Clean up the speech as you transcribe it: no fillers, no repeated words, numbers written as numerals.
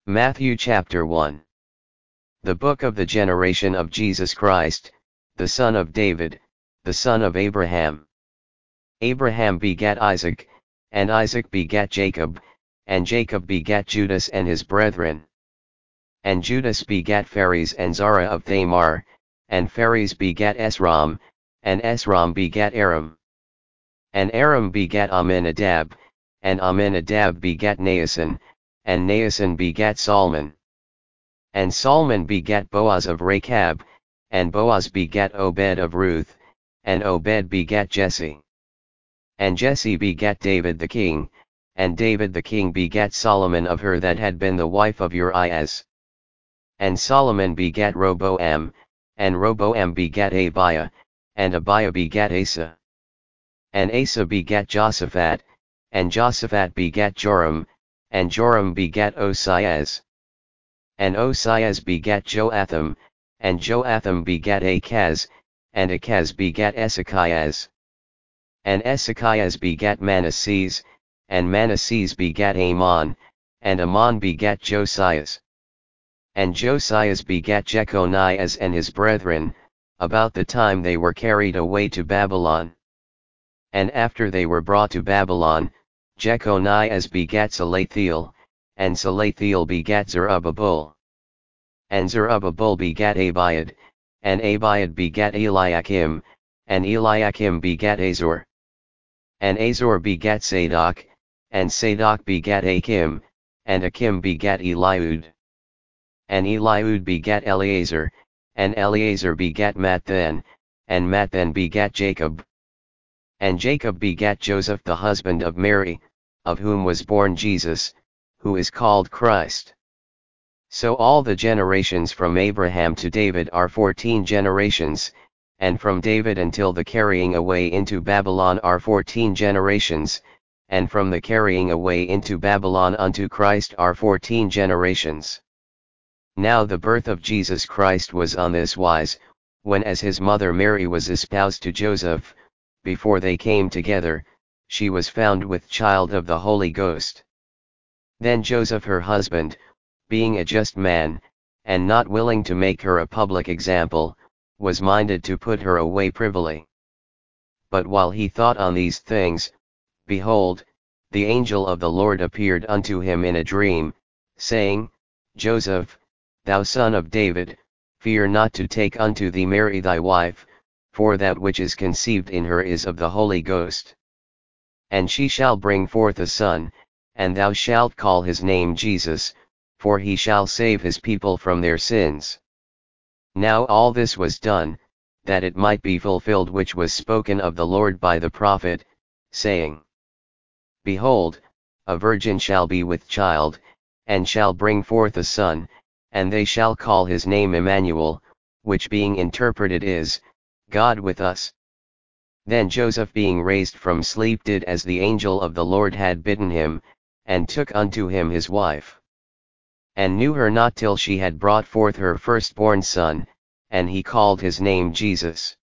Matthew chapter 1. The book of the generation of Jesus Christ, the son of David, the son of Abraham. Abraham begat Isaac, and Isaac begat Jacob, and Jacob begat Judas and his brethren. And Judas begat Phares and Zara of Thamar, and Phares begat Esrom, and Esrom begat Aram. And Aram begat Amminadab, and Amminadab begat Naasson, and Naasson begat Salmon. And Salmon begat Boaz of Rachab, and Boaz begat Obed of Ruth, and Obed begat Jesse. And Jesse begat David the king, and David the king begat Solomon of her that had been the wife of Urias. And Solomon begat Roboam, and Roboam begat Abiah, and Abiah begat Asa. And Asa begat Josaphat, and Josaphat begat Joram, and Joram begat Osias. And Osias begat Joatham, and Joatham begat Achaz, and Achaz begat Ezekias. And Ezekias begat Manasses, and Manasses begat Amon, and Amon begat Josias. And Josias begat Jeconias and his brethren, about the time they were carried away to Babylon. And after they were brought to Babylon, Jeconias begat Salathiel, and Salathiel begat Zerubbabel. And Zerubbabel begat Abiad, and Abiad begat Eliakim, and Eliakim begat Azor. And Azor begat Sadok, and Sadok begat Achim, and Achim begat Eliud. And Eliud begat Eleazar, and Eleazar begat Matthan, and Matthan begat Jacob. And Jacob begat Joseph the husband of Mary, of whom was born Jesus, who is called Christ. So all the generations from Abraham to David are 14 generations, and from David until the carrying away into Babylon are 14 generations, and from the carrying away into Babylon unto Christ are 14 generations. Now the birth of Jesus Christ was on this wise, when as his mother Mary was espoused to Joseph, before they came together, she was found with child of the Holy Ghost. Then Joseph her husband, being a just man, and not willing to make her a public example, was minded to put her away privily. But while he thought on these things, behold, the angel of the Lord appeared unto him in a dream, saying, Joseph, thou son of David, fear not to take unto thee Mary thy wife, for that which is conceived in her is of the Holy Ghost. And she shall bring forth a son, and thou shalt call his name Jesus, for he shall save his people from their sins. Now all this was done, that it might be fulfilled which was spoken of the Lord by the prophet, saying, Behold, a virgin shall be with child, and shall bring forth a son, and they shall call his name Emmanuel, which being interpreted is, God with us. Then Joseph being raised from sleep did as the angel of the Lord had bidden him, and took unto him his wife. And knew her not till she had brought forth her firstborn son, and he called his name Jesus.